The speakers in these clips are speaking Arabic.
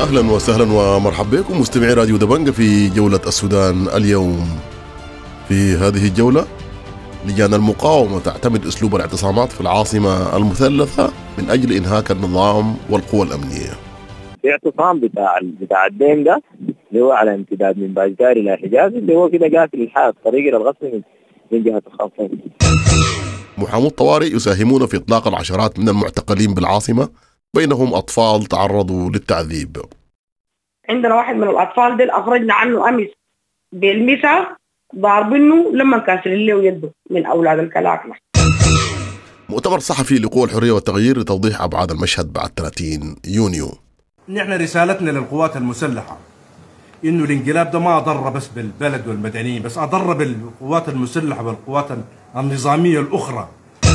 أهلا وسهلا ومرحبا بكم مستمعي راديو دبنجة في جولة السودان اليوم. في هذه الجولة لجان المقاومة تعتمد أسلوب الاعتصامات في العاصمة المثلثة من أجل إنهاك النظام والقوى الأمنية. الاعتصام بتاع الدين ده اللي هو على امتداد من باجدار إلى حجاز اللي هو كده قافل الطريق إلى الغصب من جهة الخارطوم. محامو الطوارئ يساهمون في إطلاق العشرات من المعتقلين بالعاصمة، بينهم أطفال تعرضوا للتعذيب. عندنا واحد من الأطفال دي أخرجنا عنه أمس بالمسا ضاربينه لما كاسر له يده من أولاد الكلاكلة. مؤتمر صحفي لقوى الحرية والتغيير لتوضيح أبعاد المشهد بعد 30 يونيو. نحن رسالتنا للقوات المسلحة إنه الانقلاب ده ما أضر بس بالبلد والمدنيين، بس أضر بالقوات المسلحة والقوات النظامية الأخرى.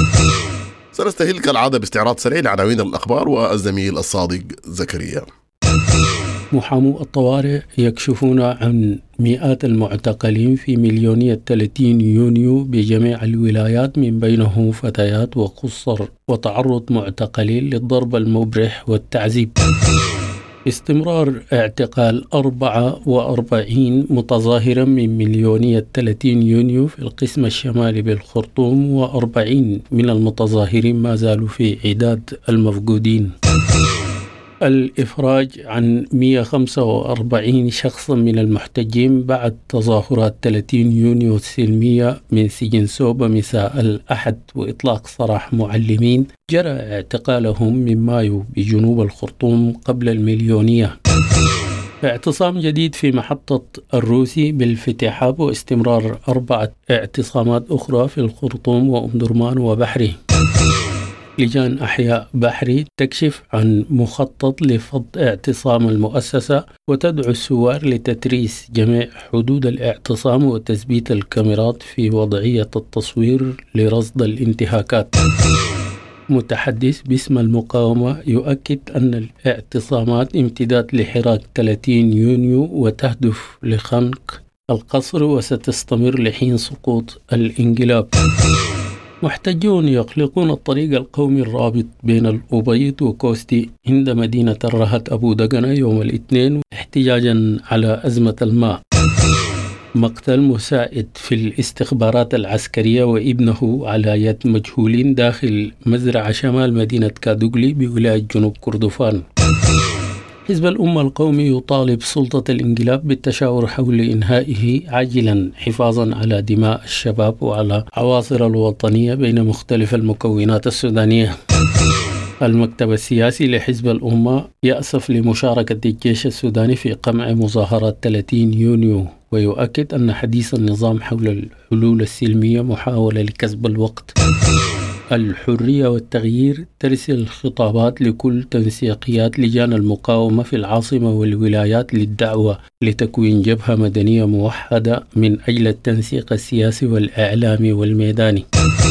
سنستهل كالعادة باستعراض سريع لعناوين الأخبار والزميل الصادق زكريا. محامو الطوارئ يكشفون عن مئات المعتقلين في مليونية 30 يونيو بجميع الولايات، من بينهم فتيات وقصر، وتعرض معتقلين للضرب المبرح والتعذيب. استمرار اعتقال 44 متظاهرا من مليونية 30 يونيو في القسم الشمالي بالخرطوم، و40 من المتظاهرين ما زالوا في عداد المفقودين. الإفراج عن 145 شخصا من المحتجين بعد تظاهرات 30 يونيو السلمية من سجن سوبا مساء الأحد، وإطلاق سراح معلمين جرى اعتقالهم من مايو بجنوب الخرطوم قبل المليونية. اعتصام جديد في محطة الروسي بالفتحاب، واستمرار 4 اعتصامات أخرى في الخرطوم وأم درمان وبحري. لجان أحياء بحري تكشف عن مخطط لفض اعتصام المؤسسة، وتدعو الثوار لتتريس جميع حدود الاعتصام وتثبيت الكاميرات في وضعية التصوير لرصد الانتهاكات. متحدث باسم المقاومة يؤكد أن الاعتصامات امتداد لحراك 30 يونيو وتهدف لخنق القصر، وستستمر لحين سقوط الانقلاب. محتجون يغلقون الطريق القومي الرابط بين الأبيض وكوستي عند مدينة الرهط أبو دقنة يوم الاثنين احتجاجا على أزمة الماء. مقتل مساعد في الاستخبارات العسكرية وابنه على يد مجهولين داخل مزرعة شمال مدينة كادوغلي بولاية جنوب كردفان. حزب الأمة القومي يطالب سلطة الانقلاب بالتشاور حول إنهائه عاجلا، حفاظا على دماء الشباب وعلى عواصر الوطنية بين مختلف المكونات السودانية. المكتب السياسي لحزب الأمة يأسف لمشاركة الجيش السوداني في قمع مظاهرات 30 يونيو، ويؤكد أن حديث النظام حول الحلول السلمية محاولة لكسب الوقت. الحرية والتغيير ترسل خطابات لكل تنسيقيات لجان المقاومة في العاصمة والولايات للدعوة لتكوين جبهة مدنية موحدة من أجل التنسيق السياسي والإعلامي والميداني.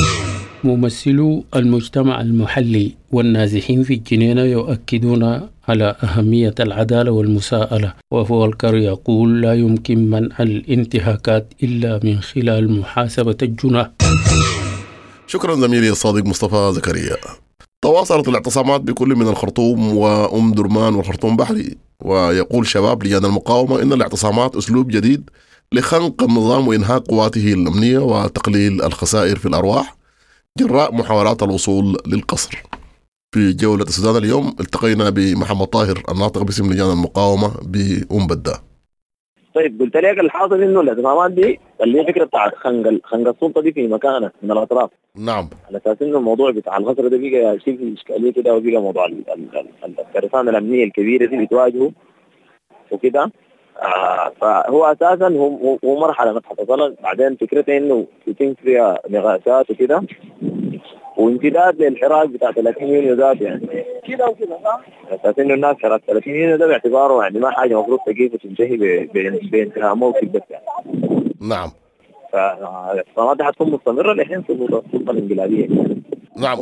ممثلو المجتمع المحلي والنازحين في الجنينة يؤكدون على أهمية العدالة والمساءلة، وفولكر يقول لا يمكن منع الانتهاكات إلا من خلال محاسبة الجناة. شكرا زميلي الصادق مصطفى زكريا. تواصلت الاعتصامات بكل من الخرطوم وأم درمان والخرطوم بحري، ويقول شباب لجان المقاومة إن الاعتصامات أسلوب جديد لخنق النظام وإنهاء قواته الأمنية وتقليل الخسائر في الأرواح جراء محاولات الوصول للقصر. في جولة السودان اليوم التقينا بمحمد طاهر الناطق باسم لجان المقاومة بأم بدة. طيب قلت لك الحاصل انه الاعتصامات دي اللي هي فكره بتاعت خنق السلطه دي في مكانها من الاطراف. نعم. على اساس انه الموضوع بتاع الغصر ده بقى شيء في اشكاليه كده، وبقى موضوع الكرسانه الامنيه الكبيره دي بتواجهه وكده. فهو اساسا هو مرحله ما حصلت، بعدين فكرته انه يتم فيها نقاشات وكده وامتداد للحراك بتاع 30 يونيو ذات يعني كده وكده، صح؟ اساس انه الناس حراك 30 يونيو ده باعتباره يعني ما حاجه المفروض تجيب وتنتهي بانتهاء موقف بس يعني. نعم. فالاعتصامات دي حتكون مستمره لحين سقوط السلطه الانقلابيه. نعم.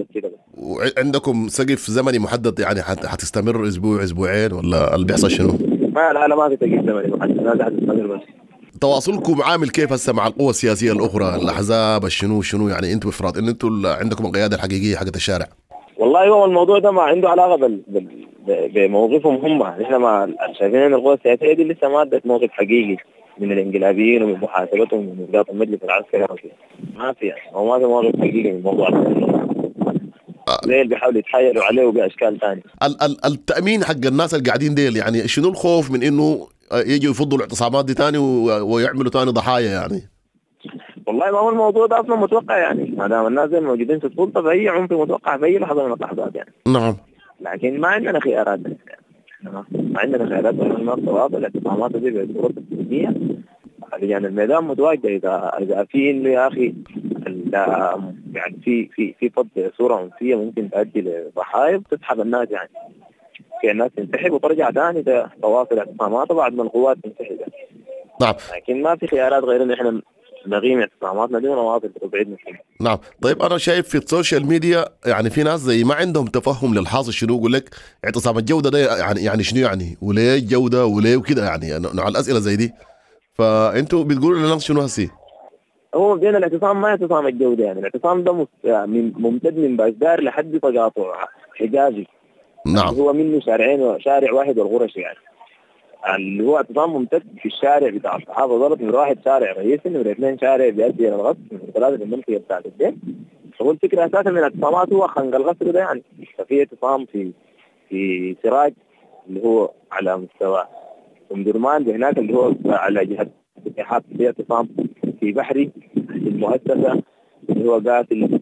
وعندكم سقف زمني محدد يعني حتستمر اسبوع اسبوعين ولا اللي بيحصل شنو؟ ما في سقف زمني محدد، هذا حتستمر بس. تواصلكم عامل كيف هسه مع القوى السياسيه الاخرى، الاحزاب الشنو يعني انتم بافراد ان انتم عندكم القياده الحقيقيه حقت الشارع؟ والله هو الموضوع ده ما عنده علاقه بموقفهم هم. نحن ما شايفين ان القوى السياسيه دي لسه ما ادت موقف حقيقي من الانقلابيين ومن محاسبتهم ومن اسقاط المجلس العسكري. ما في او ما في موقف حقيقي من موضوع زي اللي بيحاولوا يتحايلوا عليه باشكال ثانيه. التامين حق الناس اللي قاعدين ديل، يعني شنو الخوف من انه يجوا يفضوا الاعتصامات دي تاني ويعملوا تاني ضحايا يعني؟ والله ما هو الموضوع ده اصلا متوقع يعني، ما دام الناس زي موجودين في السلطه فهي عنف متوقع في اي لحظه من اللحظات يعني. نعم. لكن ما عندنا خيارات يعني. ما عندنا خيارات من التواصل. الاعتصامات دي بظروف الدنيا يعني الميدان متواجد. اذا في انه يا اخي يعني في فض صوره عنفيه ممكن تؤدي لضحايا بتسحب الناس يعني. في الناس تنسحب وترجع ثاني تواصل اعتصامات بعد ما القوات تنسحب يعني. نعم. لكن ما في خيارات غير ان احنا نغيم اعتصاماتنا دي ونواصل تبعيدنا فيها. نعم. طيب انا شايف في السوشيال ميديا يعني في ناس زي ما عندهم تفهم للحاصل شنو، يقول لك اعتصام الجوده ده يعني شنو يعني، وليه الجوده وليه وكده يعني نوع الاسئله زي دي. فانتوا بتقولوا للناس شنو هسي؟ هو مبدئيا الاعتصام ما اعتصام الجوده يعني. الاعتصام ده ممتد من باشدار لحد تقاطع حجازي. نعم. اللي هو منه شارعين، شارع واحد والغرش يعني. اللي هو اعتصام ممتد في الشارع بتاع الصحافه ضرب من واحد شارع رئيسي، من اثنين شارع بيؤدي الى الغصب، من ثلاثه في المنطقه بتاعت الدين. فهو الفكره اساسا من الاعتصامات هو خنق الغصب ده يعني. ففي اعتصام في سراج اللي هو على مستوى ام درمان هناك اللي هو على جهه الاتحاد. في اعتصام في بحري المؤسسه اللي هو قاتل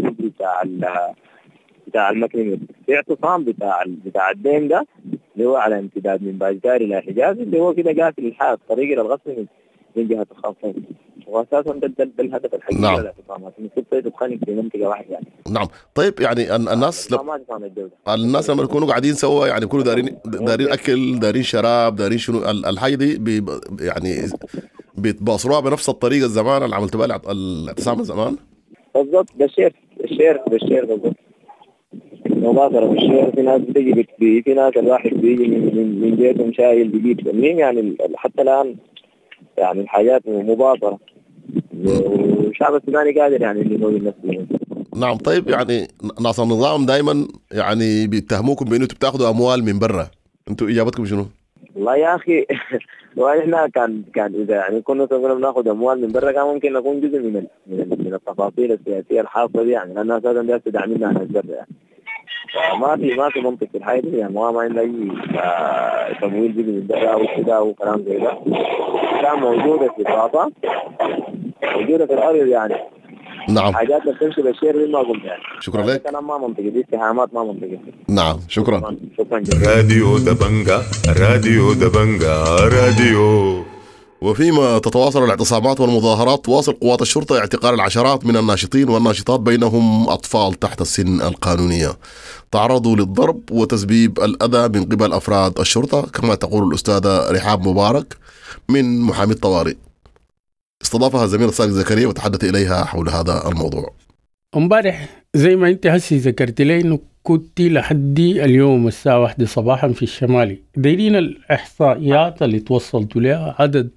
بتاع المكنمة. في اعتصام بتاع الدين ده اللي هو على امتداد من باشدار الى حجاز، اللي هو كده قاتل الحاد طريق الى الغسل من جهه الخاصين. واساسا ده الهدف الحقيقي نعم. للاعتصامات، انه تتخانق في منطقه واحده يعني. نعم. طيب يعني الناس لما يكونوا قاعدين سوا يعني يكونوا دارين اكل، دارين شراب، دارين شنو الحاجه دي يعني بيتباصروها بنفس الطريقه الزمان اللي عملتوا بها الاعتصام الزمان. بالضبط. ده الشير بالضبط. مباشرة بالشير. في ناس بتجي في ناس الواحد بيجي من بيتهم شايل بيجيب تمرين يعني. حتى الآن يعني الحاجات مباشرة، والشعب السوداني قادر يعني انه يمول نفسه. نعم. طيب يعني ناس النظام دائما يعني بيتهموكم بانه بتاخذوا اموال من برا، انتوا اجابتكم شنو؟ والله يا اخي واحنا كان اذا يعني كنا بناخذ اموال من برا كان ممكن نكون جزء من التفاصيل السياسيه الحاصله دي يعني، لان اساسا ده تدعمنا على البر يعني. ما في منطق في الحياه دي يعني. ما عندنا اي تمويل جزء من برا وكذا وكلام زي ده. كان موجوده في الرافه، موجوده في الارض يعني. نعم. حاجات بتمشي بالشير ما قلت يعني. شكرا لك. كلام ما منطقي، دي اتهامات ما منطقيه. نعم. شكرا جزيلا. راديو دبنجا راديو دبنجا راديو. وفيما تتواصل الاعتصامات والمظاهرات، تواصل قوات الشرطة اعتقال العشرات من الناشطين والناشطات بينهم أطفال تحت السن القانونية تعرضوا للضرب وتسبيب الأذى من قبل أفراد الشرطة، كما تقول الأستاذة رحاب مبارك من محامي الطوارئ. استضافها زميل صادق زكريا وتحدث إليها حول هذا الموضوع. امبارح زي ما انت هسي ذكرت لي انه كنت لحد اليوم الساعة 1 صباحا في الشمالي دايرين الإحصائيات اللي توصلتوا لها، عدد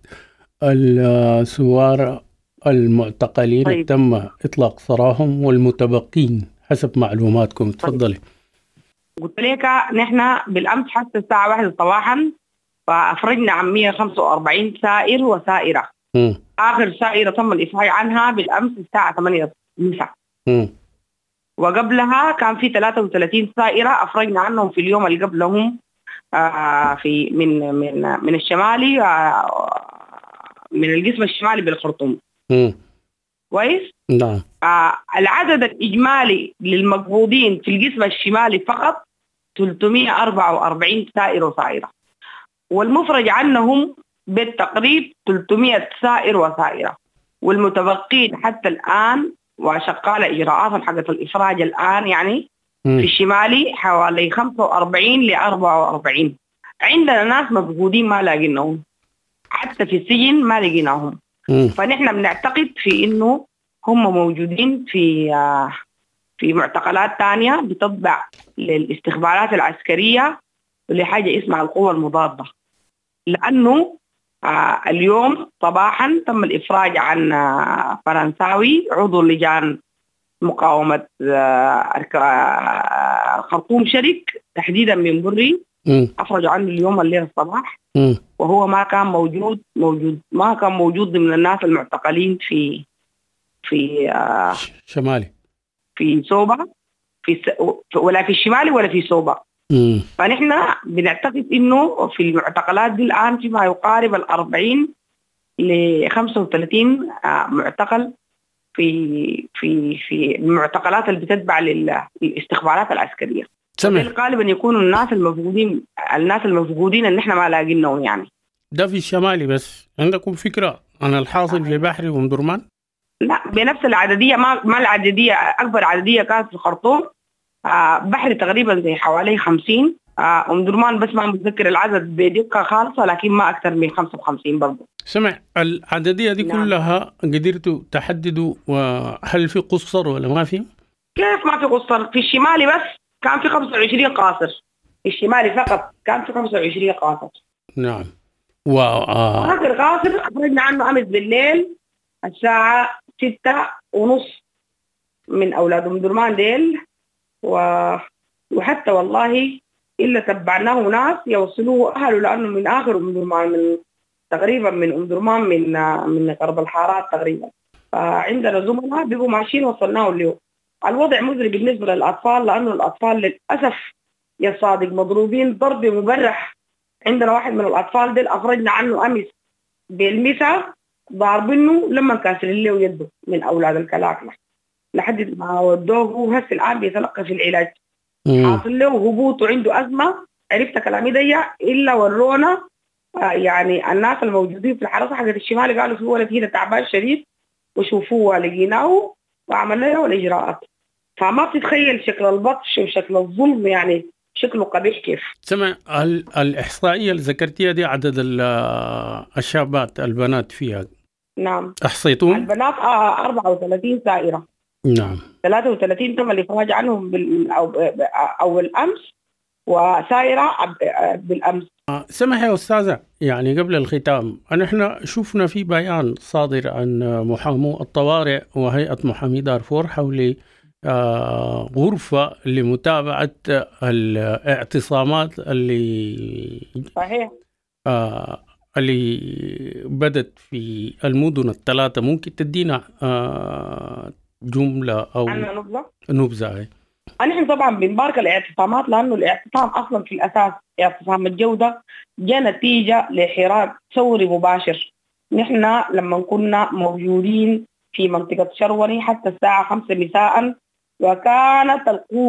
السوار المعتقلين طيب. تم إطلاق سراحهم والمتبقين حسب معلوماتكم. تفضلي. قلت لك نحن بالأمس حتى الساعة 1 صباحا فأفرجنا عن 145 سائر وسائرة. آخر سائرة تم الإفراج عنها بالأمس الساعة 8 مساء. وقبلها كان في 33 سائرة أفرجنا عنهم في اليوم اللي قبلهم في من الشمالي، من القسم الشمالي بالخرطوم. كويس؟ نعم. العدد الإجمالي للمقبوضين في القسم الشمالي فقط 344 سائر وسائرة، والمفرج عنهم بالتقريب 300 سائر وسائرة، والمتبقين حتى الآن وشغال إجراءات حقت الإفراج الآن يعني في الشمالي حوالي 45 ل 44. عندنا ناس مفقودين ما لاقيناهم، حتى في السجن ما لقيناهم. فنحن بنعتقد في إنه هم موجودين في معتقلات تانية بتتبع للاستخبارات العسكرية ولحاجة اسمها القوة المضادة، لأنه اليوم صباحا تم الإفراج عن فرنساوي عضو لجان مقاومة الخرطوم شرك تحديدا من بري. أفرجوا عنه اليوم الليل الصباح، وهو ما كان موجود ضمن الناس المعتقلين في شمالي، في سوبا، ولا في الشمالي ولا في سوبا. فنحن بنعتقد إنه في المعتقلات دي الآن فيما يقارب 40 ل 35 معتقل في المعتقلات اللي بتتبع للاستخبارات العسكرية. غالبا يكونوا الناس المفقودين اللي احنا ما لاقينهم يعني. ده في الشمالي بس. عندكم فكرة عن الحاصل في بحري وأم درمان؟ لا بنفس العددية، ما العددية أكبر عددية كانت في الخرطوم. بحري تقريبا زي حوالي 50. أم درمان بس ما متذكر العدد بدقة خالصة، لكن ما أكثر من 55 برضه. سمع العددية دي كلها قدرتوا تحددوا وهل في قصر ولا ما في؟ كيف ما في قصر؟ في الشمالي بس كان في 25 قاصر. في الشمالي فقط كان في 25 قاصر. نعم. آخر قاصر أخرجنا عنه أمس بالليل الساعة 6:30 من أولاد أم درمان ديل، وحتى والله إلا تبعناه ناس يوصلوه أهله، لأنه من آخر أم درمان، من تقريبا من أم درمان من قرب الحارات تقريبا. فعندنا زملاء بيبقوا ماشيين وصلناه اليوم. الوضع مزري بالنسبة للأطفال، لأنه الأطفال للأسف يا صادق مضروبين ضرب مبرح. عندنا واحد من الأطفال ديل أخرجنا عنه أمس بالمسا ضاربينه لما كاسر له يده من أولاد الكلاكلة لحد ما ودوه. هو هسه الآن بيتلقى في العلاج، حاصل له هبوط وعنده أزمة. عرفت كلامي ضيع إلا ورونا يعني الناس الموجودين في الحراسة حقت الشمال قالوا في ولد هنا تعبان شديد وشوفوه لقيناه وعملنا له الإجراءات. فما بتتخيل شكل البطش وشكل الظلم، يعني شكله قبيح كيف. سمع الإحصائية اللي ذكرتيها دي عدد الشابات البنات فيها؟ نعم. أحصيتهم؟ البنات 34 سائرة. نعم. 33 تم الإفراج عنهم أو الأمس، وسائرة بالأمس. سمح يا أستاذة، يعني قبل الختام نحن شفنا في بيان صادر عن محامو الطوارئ وهيئة محامي دارفور حول غرفة لمتابعة الاعتصامات اللي صحيح اللي بدت في المدن الثلاثة. ممكن تدينا جملة أو نبذة؟ نحن طبعا بنبارك الاعتصامات، لأنه الاعتصام أصلا في الأساس اعتصام الجودة جاء نتيجة لحراك ثوري مباشر. نحن لما كنا موجودين في منطقة شروني حتى الساعة 5 مساء، وكانت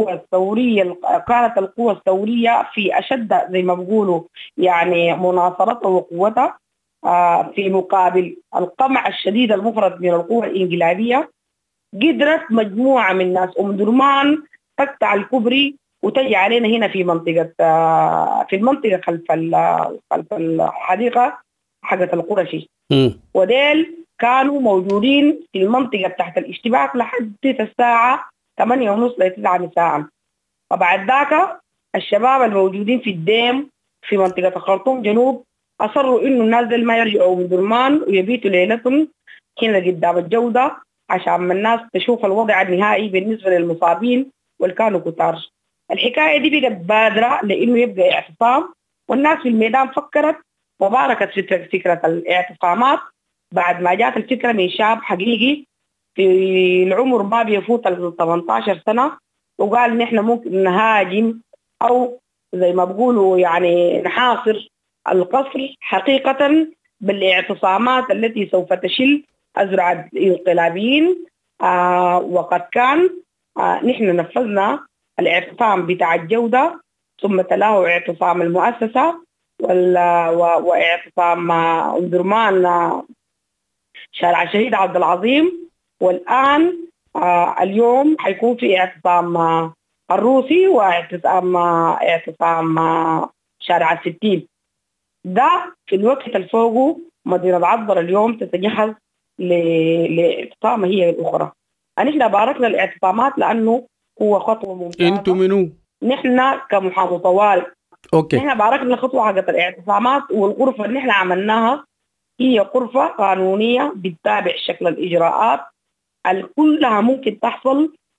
القوة الثورية في أشد زي ما بيقولوا يعني مناصرتها وقوتها في مقابل القمع الشديد المفرط من القوة الإنقلابية. قدرت مجموعة من ناس أم درمان تقطع الكوبري وتجي علينا هنا في المنطقة خلف الحديقة حقت القرشي. وديل كانوا موجودين في المنطقة تحت الاشتباك لحد الساعة 8:30 ل 9 مساء. وبعد ذاك الشباب الموجودين في الديم في منطقة الخرطوم جنوب أصروا إنه الناس دل ما يرجعوا من درمان ويبيتوا ليلتهم هنا قدام الجودة عشان ما الناس تشوف الوضع النهائي بالنسبة للمصابين واللي كانوا كتار. الحكاية دي بقت بادرة لإنه يبقى اعتصام، والناس في الميدان فكرت وباركت فكرة الاعتصامات بعد ما جات الفكرة من شاب حقيقي في العمر ما بيفوت 18 سنة، وقال نحن ممكن نهاجم أو زي ما بقولوا يعني نحاصر القصر حقيقة بالاعتصامات التي سوف تشل أزرع الانقلابيين. وقد كان نحن نفذنا الاعتصام بتاع الجودة، ثم تلاه اعتصام المؤسسة واعتصام أم درمان شارع الشهيد عبد العظيم، والآن اليوم حيكون في اعتصام الروسي واعتصام شارع 60. ده في الوقت الفوقه مدينة عبر اليوم تتجهز لاعتصام هي الأخرى. نحن باركنا الاعتصامات لأنه هو خطوة ممتازة. انتوا منو؟ نحن كمحافظ طوال. اوكي. نحن باركنا الخطوة حقت الاعتصامات، والغرفة اللي نحن عملناها هي غرفة قانونية بتتابع شكل الإجراءات كلها ممكن تحصل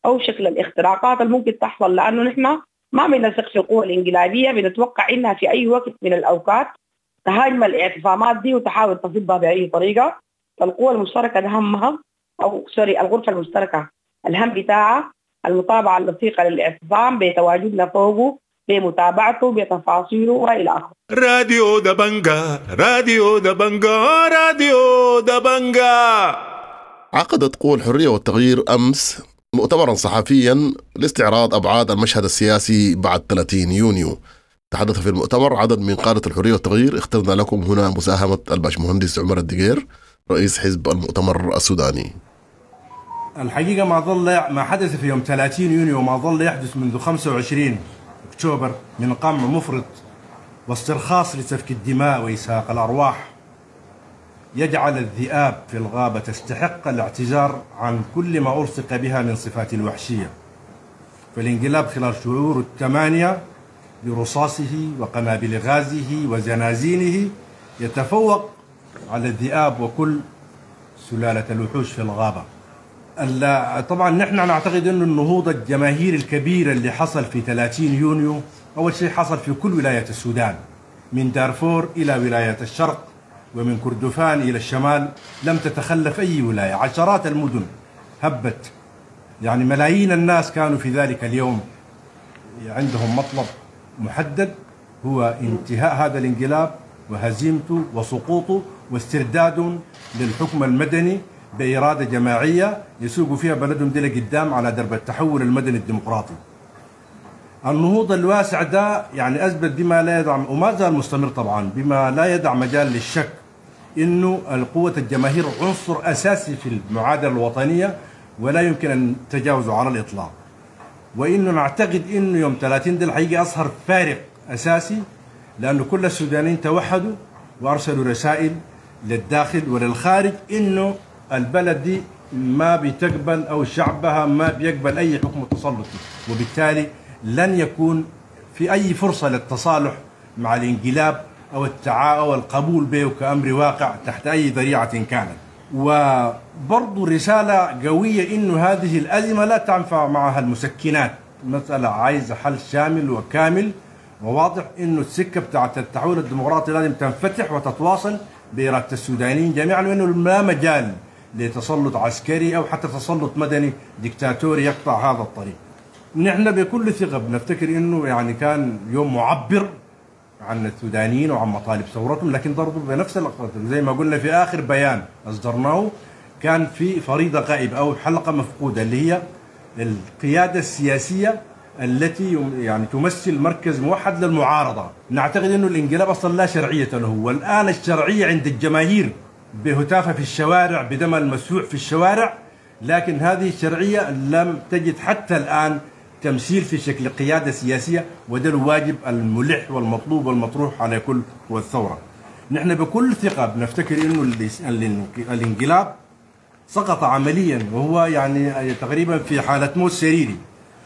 أو شكل الاختراقات اللي ممكن تحصل، لأنه نحن ما بنثق في القوى الإنقلابية، بنتوقع إنها في أي وقت من الأوقات تهاجم الاعتصامات دي وتحاول تصدها بأي طريقة. فالقوى المشتركة ده همها الغرفة المشتركة الهم بتاعها المتابعة الوثيقة للاعتصام بتواجدنا فوقه بمتابعته بتفاصيله وإلى آخره. راديو دبنجا راديو دبنجا راديو دبنجا. عقدت قوى الحرية والتغيير أمس مؤتمرا صحفيا لاستعراض أبعاد المشهد السياسي بعد 30 يونيو. تحدث في المؤتمر عدد من قادة الحرية والتغيير. اخترنا لكم هنا مساهمة الباشمهندس عمر الدقير رئيس حزب المؤتمر السوداني. الحقيقة ما حدث في يوم 30 يونيو وما ظل يحدث منذ 25 أكتوبر من قمع مفرط واسترخاص لسفك الدماء وإسهاق الأرواح يجعل الذئاب في الغابة تستحق الاعتذار عن كل ما ألصق بها من صفات الوحشية. فالانقلاب خلال شهور 8 برصاصه وقنابل غازه وزنازينه يتفوق على الذئاب وكل سلالة الوحوش في الغابة. طبعا نحن نعتقد أن النهوض الجماهيري الكبير اللي حصل في 30 يونيو أول شيء حصل في كل ولاية السودان، من دارفور إلى ولاية الشرق ومن كردفان إلى الشمال، لم تتخلف أي ولاية. عشرات المدن هبت، يعني ملايين الناس كانوا في ذلك اليوم عندهم مطلب محدد هو انتهاء هذا الانقلاب وهزيمته وسقوطه واسترداد للحكم المدني بإرادة جماعية يسوقوا فيها بلدهم دي لقدام على درب التحول المدني الديمقراطي. النهوض الواسع ده يعني أثبت بما لا يدع وما زال مستمر طبعا بما لا يدع مجال للشك إنه قوة الجماهير عنصر أساسي في المعادلة الوطنية ولا يمكن أن تجاوزه على الإطلاق. وإنه نعتقد إنه يوم 30 ده الحقيقة أظهر فارق أساسي، لأنه كل السودانيين توحدوا وأرسلوا رسائل للداخل وللخارج إنه البلد دي ما بتقبل أو شعبها ما بيقبل أي حكم تسلطي، وبالتالي لن يكون في أي فرصة للتصالح مع الانقلاب أو أو القبول به كأمر واقع تحت أي ذريعة كانت. وبرضو رسالة قوية إنه هذه الأزمة لا تنفع معها المسكنات، مسألة عايزة حل شامل وكامل وواضح إنه السكة بتاعت التحول الديمقراطي لازم تنفتح وتتواصل بإرادة السودانيين جميعا، وإنه لا مجال لتسلط عسكري أو حتى تسلط مدني ديكتاتوري يقطع هذا الطريق. نحن بكل ثقة بنفتكر إنه يعني كان يوم معبر عن السودانيين وعن مطالب ثورتهم، لكن برضه بنفس الوقت زي ما قلنا في آخر بيان أصدرناه كان في فريضة غائبة أو حلقة مفقودة اللي هي القيادة السياسية التي يعني تمثل مركز موحد للمعارضة. نعتقد إنه الانقلاب أصلا لا شرعية له، والآن الشرعية عند الجماهير بهتافها في الشوارع بدم المسفوح في الشوارع، لكن هذه الشرعية لم تجد حتى الآن تمثيل في شكل قيادة سياسية، وده الواجب الملح والمطلوب والمطروح على كل قوى الثورة. نحن بكل ثقة بنفتكر إنه الانقلاب سقط عمليا وهو يعني تقريبا في حالة موت سريري،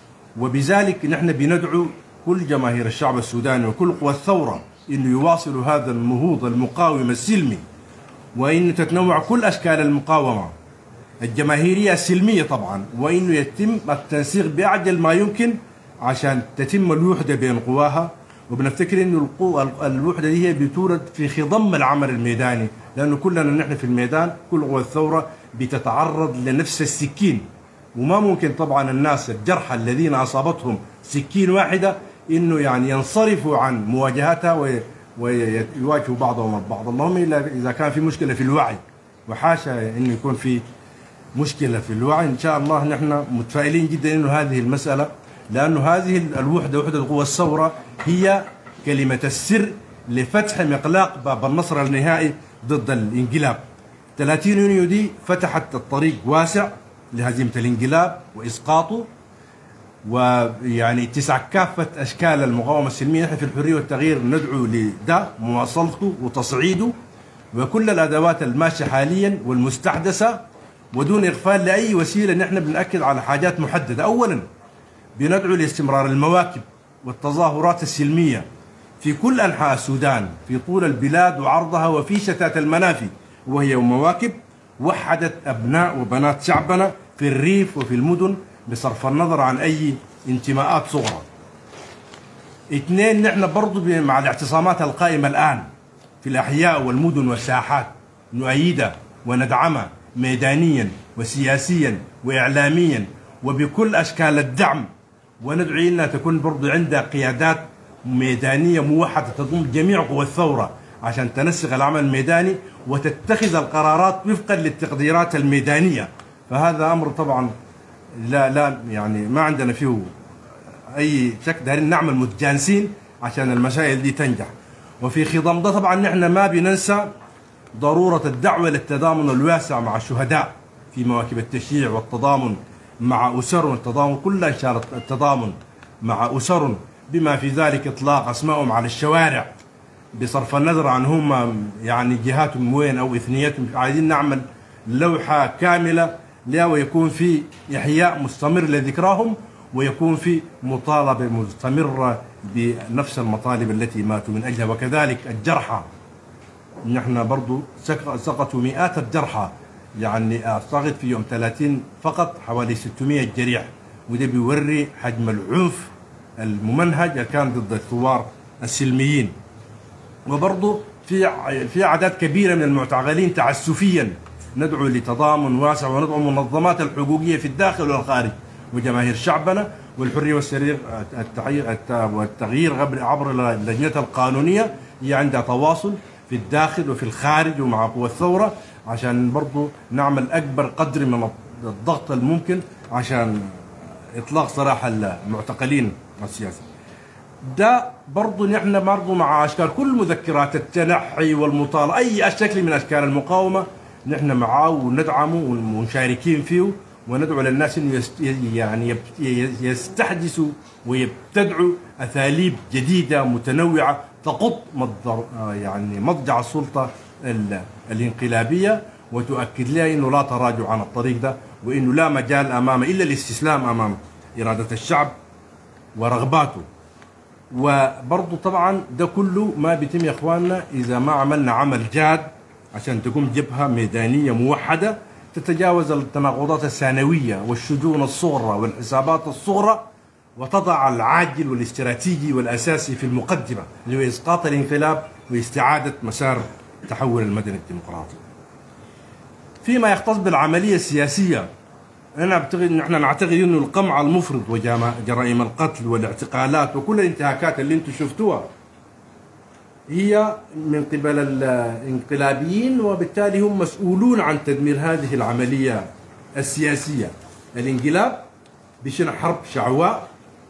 وبذلك نحن بندعو كل جماهير الشعب السوداني وكل قوى الثورة إنه يواصلوا هذا النهوض المقاوم السلمي، وإنه تتنوع كل أشكال المقاومة الجماهيرية السلمية طبعا، وإنه يتم التنسيق بأعجل ما يمكن عشان تتم الوحدة بين قواها. وبنفتكر إنه الوحدة دي هي بتورد في خضم العمل الميداني، لأنه كلنا نحن في الميدان كل قوى الثورة بتتعرض لنفس السكين، وما ممكن طبعا الناس الجرحى الذين أصابتهم سكين واحدة إنه يعني ينصرفوا عن مواجهتها ويواجهوا بعضهم البعض، اللهم إلا إذا كان في مشكلة في الوعي، وحاشا إنه يكون في مشكلة في الوعي. إن شاء الله نحن متفائلين جدا إنه هذه المسألة، لأنه هذه الوحدة وحدة قوى الثورة هي كلمة السر لفتح مقلاق باب النصر النهائي ضد الانقلاب. 30 يونيو دي فتحت الطريق واسع لهزيمة الانقلاب وإسقاطه، ويعني اتساع كافة أشكال المقاومة السلمية. نحن في الحرية والتغيير ندعو لده مواصلته وتصعيده وكل الأدوات الماشية حاليا والمستحدثة، ودون إغفال لأي وسيلة. نحن بنأكد على حاجات محددة. أولا بندعو لاستمرار المواكب والتظاهرات السلمية في كل أنحاء السودان في طول البلاد وعرضها وفي شتات المنافي، وهي مواكب وحدت أبناء وبنات شعبنا في الريف وفي المدن بصرف النظر عن أي انتماءات صغرى. 2 نحن برضو مع الاعتصامات القائمة الآن في الأحياء والمدن والساحات نؤيدها وندعمها ميدانيا وسياسيا وإعلاميا وبكل أشكال الدعم، وندعي أنها تكون برضو عندها قيادات ميدانية موحدة تضم جميع قوى الثورة عشان تنسق العمل الميداني وتتخذ القرارات وفقا للتقديرات الميدانية. فهذا أمر طبعا لا يعني ما عندنا فيه أي شك، دارين نعمل متجانسين عشان المسائل دي تنجح. وفي خضم ده طبعا نحن ما بننسى ضرورة الدعوة للتضامن الواسع مع الشهداء في مواكب التشييع، والتضامن مع أسر، التضامن كل إشارة التضامن مع أسر بما في ذلك إطلاق أسمائهم على الشوارع بصرف النظر عن هم يعني جهاتهم وين أو إثنيتهم. عايزين نعمل لوحة كاملة لا، ويكون في إحياء مستمر لذكراهم، ويكون في مطالبة مستمرة بنفس المطالب التي ماتوا من أجلها. وكذلك الجرحى، نحن برضو سقطوا مئات الجرحى، يعني أعتقد في يوم 30 فقط حوالي 600 جريح، وده بيوري حجم العنف الممنهج اللي كان ضد الثوار السلميين. وبرضو في أعداد كبيرة من المعتقلين تعسفيا. ندعو لتضامن واسع وندعو المنظمات الحقوقية في الداخل والخارج وجماهير شعبنا والحرية والتغيير عبر اللجنة القانونية هي عندها تواصل في الداخل وفي الخارج ومع قوى الثورة عشان برضو نعمل أكبر قدر من الضغط الممكن عشان إطلاق سراح المعتقلين السياسيين. ده برضو نحن برضو مع أشكال كل مذكرات التنحي والمطالبة، أي شكل من أشكال المقاومة نحن معاه وندعمه ومشاركين فيه، وندعو للناس أن يعني يستحدثوا ويبتدعوا أساليب جديدة متنوعة تقض يعني مضجع السلطة الانقلابية، وتؤكد لها أنه لا تراجع عن الطريق ده، وأنه لا مجال أمامه إلا الاستسلام أمام إرادة الشعب ورغباته. وبرضو طبعا ده كله ما بيتم يا إخواننا إذا ما عملنا عمل جاد عشان تقوم جبهة ميدانية موحدة تتجاوز التناقضات الثانوية والشجون الصغرى والحسابات الصغرى، وتضع العاجل والاستراتيجي والأساسي في المقدمة اللي هو إسقاط الانقلاب واستعادة مسار التحول المدني الديمقراطي. فيما يختص بالعملية السياسية، نحن نعتقد أنه القمع المفرط وجرائم القتل والاعتقالات وكل الانتهاكات اللي انتم شفتوها هي من قبل الانقلابيين، وبالتالي هم مسؤولون عن تدمير هذه العملية السياسية. الانقلاب بشن حرب شعواء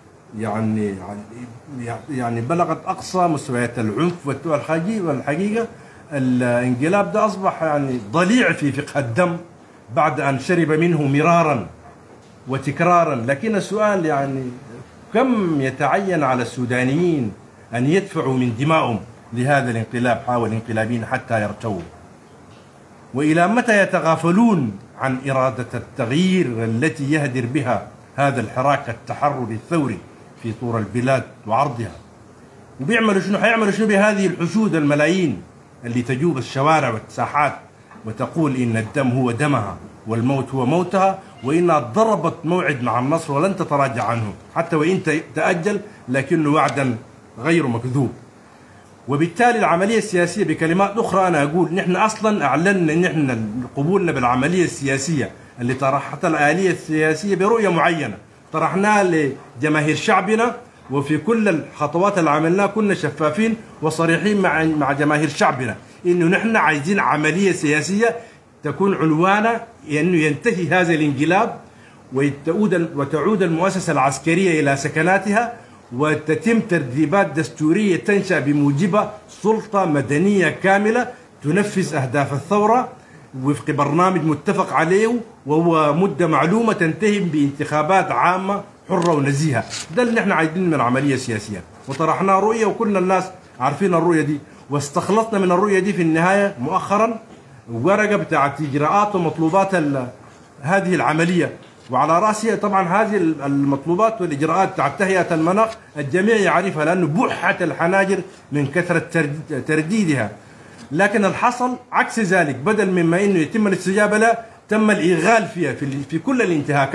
يعني بلغت أقصى مستويات العنف والحقيقة الانقلاب ده أصبح يعني ضليع في فقه الدم بعد أن شرب منه مرارا وتكرارا. لكن السؤال يعني كم يتعين على السودانيين أن يدفعوا من دمائهم لهذا الانقلاب؟ حاول الانقلابيين حتى يرتووا. وإلى متى يتغافلون عن إرادة التغيير التي يهدر بها هذا الحراك التحرري الثوري في طور البلاد وعرضها؟ وبيعملوا شنو؟ حيعملوا شنو بهذه الحشود الملايين اللي تجوب الشوارع والساحات وتقول إن الدم هو دمها والموت هو موتها، وإنها ضربت موعد مع النصر ولن تتراجع عنه حتى وإن تأجل، لكنه وعدا غير مكذوب. وبالتالي العملية السياسية بكلمات أخرى أنا أقول نحن أصلا أعلننا نحن قبولنا بالعملية السياسية اللي طرحتها الآلية السياسية برؤية معينة طرحناها لجماهير شعبنا، وفي كل الخطوات اللي عملناها كنا شفافين وصريحين مع جماهير شعبنا إنه نحن عايزين عملية سياسية تكون عنوانها إنه ينتهي هذا الانقلاب وتعود المؤسسة العسكرية إلى سكناتها، وتتم ترتيبات دستورية تنشأ بموجبها سلطة مدنية كاملة تنفذ أهداف الثورة وفق برنامج متفق عليه، وهو مدة معلومة تنتهي بانتخابات عامة حرة ونزيهة. ده اللي نحن عايزين من العملية السياسية، وطرحنا رؤية وكل الناس عارفين الرؤية دي، واستخلصنا من الرؤية دي في النهاية مؤخرا ورقة بتاعت إجراءات ومطلوبات هذه العملية، وعلى رأسها طبعا هذه المطلوبات والإجراءات بتاعت تهيئة المناخ الجميع يعرفها لأنه بحت الحناجر من كثرة ترديدها. لكن الحصل عكس ذلك، بدل مما إنه يتم الاستجابة لها تم الإغال فيها في كل الانتهاكات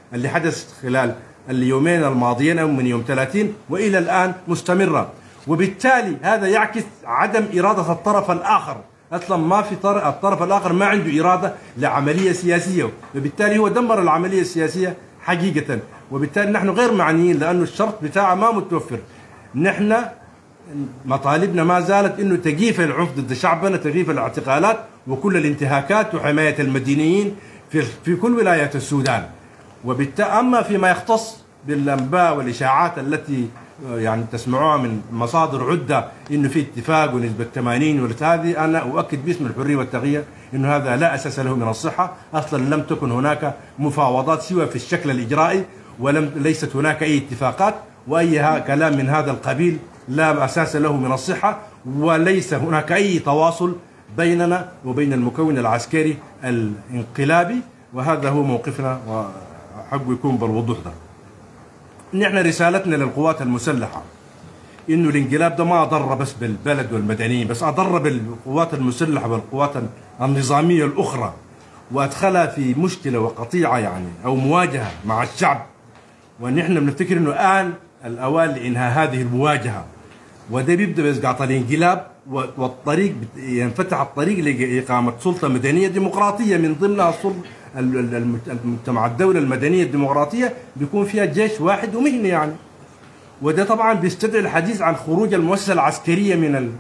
اللي حدث خلال اليومين الماضيين أو من يوم 30 وإلى الآن مستمرة. وبالتالي هذا يعكس عدم إرادة الطرف الآخر، أصلا ما في الطرف الآخر ما عنده إرادة لعملية سياسية، وبالتالي هو دمر العملية السياسية حقيقة. وبالتالي نحن غير معنيين لأنه الشرط بتاعه ما متوفر. نحن مطالبنا ما زالت إنه تجيف العنف ضد شعبنا، تجيف الاعتقالات وكل الانتهاكات وحماية المدنيين في كل ولايات السودان. وبالتالي أما فيما يختص بالأنباء والإشاعات التي يعني تسمعوها من مصادر عدة إنه في اتفاق ونسبة 80 هذه، أنا أؤكد باسم الحرية والتغيير إنه هذا لا أساس له من الصحة. أصلا لم تكن هناك مفاوضات سوى في الشكل الإجرائي، ليست هناك أي اتفاقات، وأي كلام من هذا القبيل لا أساس له من الصحة، وليس هناك أي تواصل بيننا وبين المكون العسكري الانقلابي. وهذا هو موقفنا وحق يكون بالوضوح ده. نحن رسالتنا للقوات المسلحة إنه الانقلاب ده ما أضر بس بالبلد والمدنيين بس، أضر بالقوات المسلحة والقوات النظامية الأخرى، وأدخلها في مشكلة وقطيعة يعني أو مواجهة مع الشعب. ونحن بنفتكر إنه الآن الأوان لإنهاء هذه المواجهة، وده بيبدأ بإسقاط الانقلاب، والطريق ينفتح الطريق لإقامة سلطة مدنية ديمقراطية من ضمنها المجتمع الدولة المدنية الديمقراطية بيكون فيها جيش واحد ومهني يعني. وده طبعا بيستدعي الحديث عن خروج المؤسسة العسكرية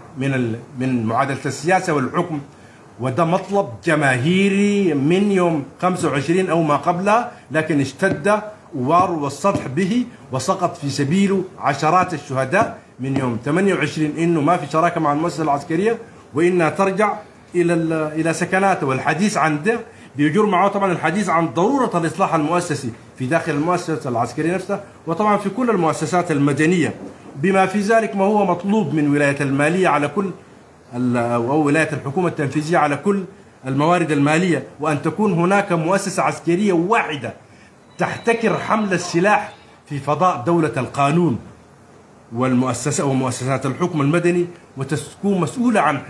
من معادلة السياسة والحكم، وده مطلب جماهيري من يوم 25 أو ما قبلها، لكن اشتد واروا السطح به وسقط في سبيله عشرات الشهداء من يوم 28 إنه ما في شراكة مع المؤسسة العسكرية وإنها ترجع إلى سكناته. والحديث عن ده بيجر معه طبعا الحديث عن ضرورة الإصلاح المؤسسي في داخل المؤسسة العسكرية نفسها، وطبعا في كل المؤسسات المدنية، بما في ذلك ما هو مطلوب من ولاية المالية على كل أو ولاية الحكومة التنفيذية على كل الموارد المالية، وأن تكون هناك مؤسسة عسكرية واحدة تحتكر حمل السلاح في فضاء دولة القانون والمؤسسة ومؤسسات الحكم المدني، وتكون مسؤولة عن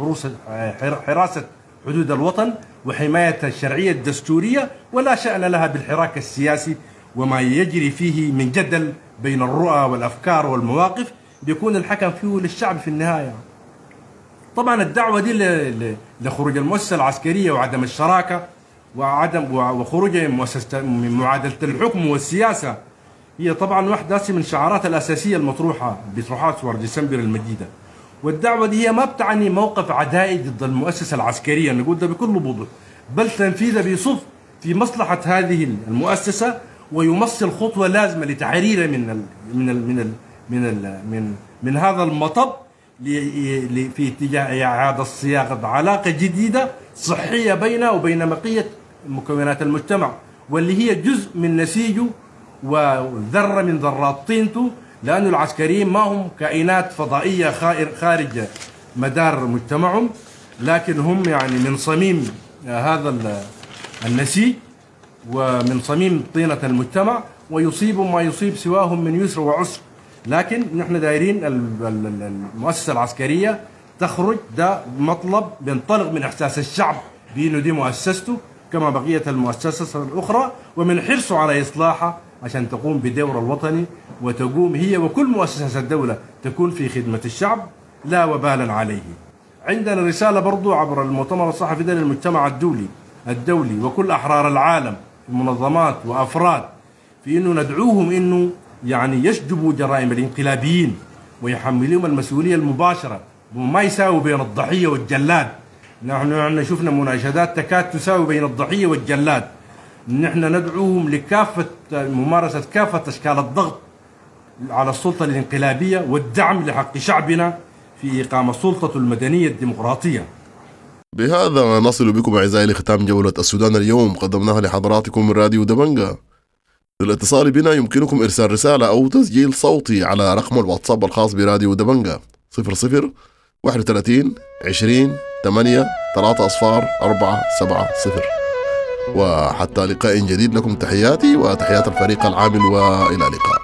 حراسة حدود الوطن وحماية الشرعية الدستورية، ولا شأن لها بالحراك السياسي وما يجري فيه من جدل بين الرؤى والأفكار والمواقف بيكون الحكم فيه للشعب في النهاية. طبعا الدعوة دي لخروج المؤسسة العسكرية وعدم الشراكة وخروج من معادلة الحكم والسياسة هي طبعا واحدة من شعارات الأساسية المطروحة بإطروحات شهر ديسمبر المجيدة. والدعوة دي هي ما بتعني موقف عدائي ضد المؤسسة العسكرية، نقول ده بكل وضوح، بل تنفيذها بيصف في مصلحة هذه المؤسسة ويمثل خطوة لازمة لتحريرها من هذا المطب في اتجاه إعادة صياغة علاقة جديدة صحية بينه وبين بقية مكونات المجتمع، واللي هي جزء من نسيجه وذرة من ذرات طينته، لأن العسكريين ما هم كائنات فضائية خارج مدار مجتمعهم، لكن هم يعني من صميم هذا النسيج ومن صميم طينة المجتمع، ويصيبهم ما يصيب سواهم من يسر وعسر. لكن نحن دايرين المؤسسة العسكرية تخرج، ده مطلب بينطلق من إحساس الشعب بأنه دي مؤسسته كما بقية المؤسسات الأخرى، ومن حرصه على إصلاحها عشان تقوم بدور الوطني، وتقوم هي وكل مؤسسات الدولة تكون في خدمة الشعب لا وبالا عليه. عندنا رسالة برضو عبر المؤتمر الصحفي ده للمجتمع الدولي وكل أحرار العالم، منظمات وأفراد، في أنه ندعوهم أنه يعني يشجبوا جرائم الانقلابيين ويحملهم المسؤولية المباشرة، وما يساوي بين الضحية والجلاد. نحن شفنا مناشدات تكاد تساوي بين الضحية والجلاد. نحن ندعوهم لكافة ممارسة كافة أشكال الضغط على السلطة الانقلابية والدعم لحق شعبنا في إقامة سلطة المدنية الديمقراطية. بهذا نصل بكم أعزائي لختام جولة السودان اليوم، قدمناها لحضراتكم من راديو دبنجة. للاتصال بنا يمكنكم إرسال رسالة أو تسجيل صوتي على رقم الواتساب الخاص براديو دبنجة 00 31 20 8 3 أصفار 470. وحتى لقاء جديد لكم تحياتي وتحيات الفريق العامل، وإلى اللقاء.